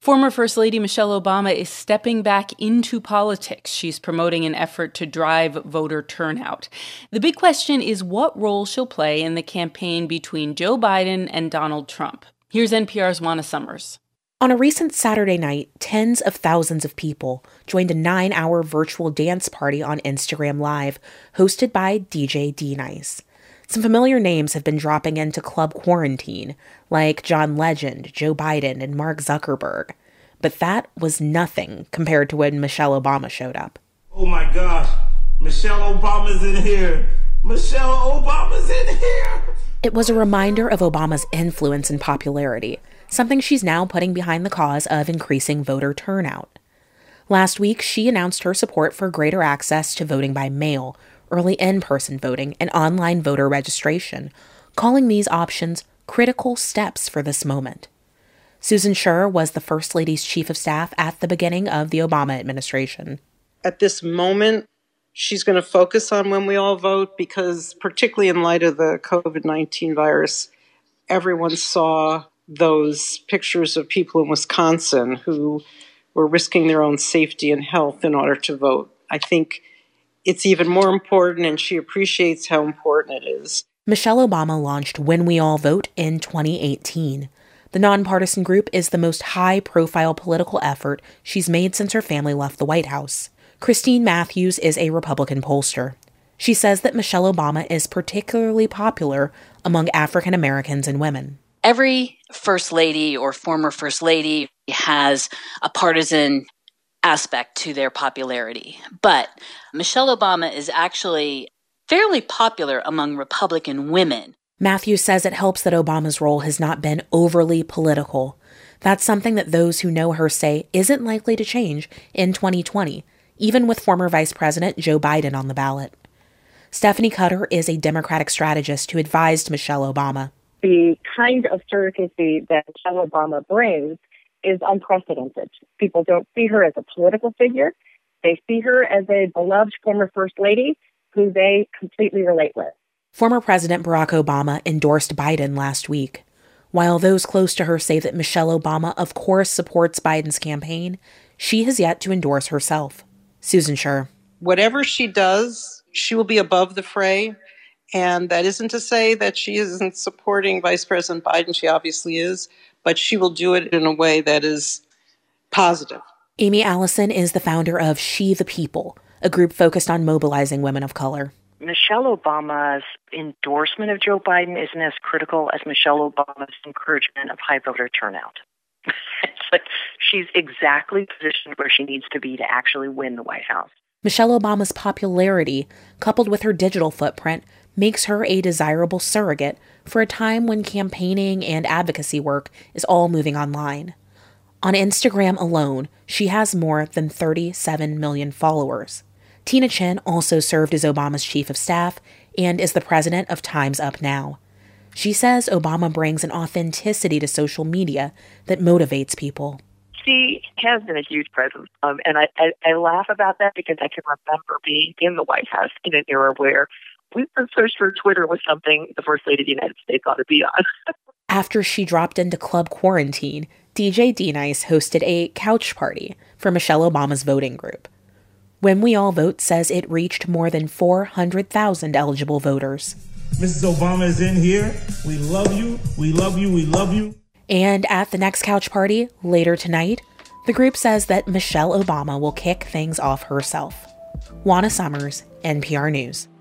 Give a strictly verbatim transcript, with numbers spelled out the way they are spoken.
Former First Lady Michelle Obama is stepping back into politics. She's promoting an effort to drive voter turnout. The big question is what role she'll play in the campaign between Joe Biden and Donald Trump. Here's N P R's Juana Summers. On a recent Saturday night, tens of thousands of people joined a nine-hour virtual dance party on Instagram Live, hosted by D J D-Nice. Some familiar names have been dropping into Club Quarantine, like John Legend, Joe Biden, and Mark Zuckerberg. But that was nothing compared to when Michelle Obama showed up. Oh my gosh, Michelle Obama's in here. Michelle Obama's in here. It was a reminder of Obama's influence and popularity, something she's now putting behind the cause of increasing voter turnout. Last week, she announced her support for greater access to voting by mail, early in-person voting, and online voter registration, calling these options critical steps for this moment. Susan Scher was the First Lady's chief of staff at the beginning of the Obama administration. At this moment, she's going to focus on when we all vote because, particularly in light of the covid nineteen virus, everyone saw those pictures of people in Wisconsin who were risking their own safety and health in order to vote. I think it's even more important, and she appreciates how important it is. Michelle Obama launched When We All Vote in twenty eighteen. The nonpartisan group is the most high-profile political effort she's made since her family left the White House. Christine Matthews is a Republican pollster. She says that Michelle Obama is particularly popular among African Americans and women. Every First Lady or former First Lady has a partisan aspect to their popularity. But Michelle Obama is actually fairly popular among Republican women. Matthews says it helps that Obama's role has not been overly political. That's something that those who know her say isn't likely to change in twenty twenty, even with former Vice President Joe Biden on the ballot. Stephanie Cutter is a Democratic strategist who advised Michelle Obama. The kind of surrogacy that Michelle Obama brings is unprecedented. People don't see her as a political figure. They see her as a beloved former First Lady who they completely relate with. Former President Barack Obama endorsed Biden last week. While those close to her say that Michelle Obama of course supports Biden's campaign, she has yet to endorse herself. Susan Scher. Whatever she does, she will be above the fray. And that isn't to say that she isn't supporting Vice President Biden. She obviously is. But she will do it in a way that is positive. Amy Allison is the founder of She the People, a group focused on mobilizing women of color. Michelle Obama's endorsement of Joe Biden isn't as critical as Michelle Obama's encouragement of high voter turnout. It's like she's exactly positioned where she needs to be to actually win the White House. Michelle Obama's popularity, coupled with her digital footprint, makes her a desirable surrogate for a time when campaigning and advocacy work is all moving online. On Instagram alone, she has more than thirty-seven million followers. Tina Chin also served as Obama's chief of staff and is the president of Time's Up Now. She says Obama brings an authenticity to social media that motivates people. She has been a huge presence, um, and I, I, I laugh about that because I can remember being in the White House in an era where we were searched for Twitter was something the First Lady of the United States ought to be on. After she dropped into Club Quarantine, D J D-Nice hosted a couch party for Michelle Obama's voting group. When We All Vote says it reached more than four hundred thousand eligible voters. Missus Obama is in here. We love you. We love you. We love you. And at the next couch party, later tonight, the group says that Michelle Obama will kick things off herself. Juana Summers, N P R News.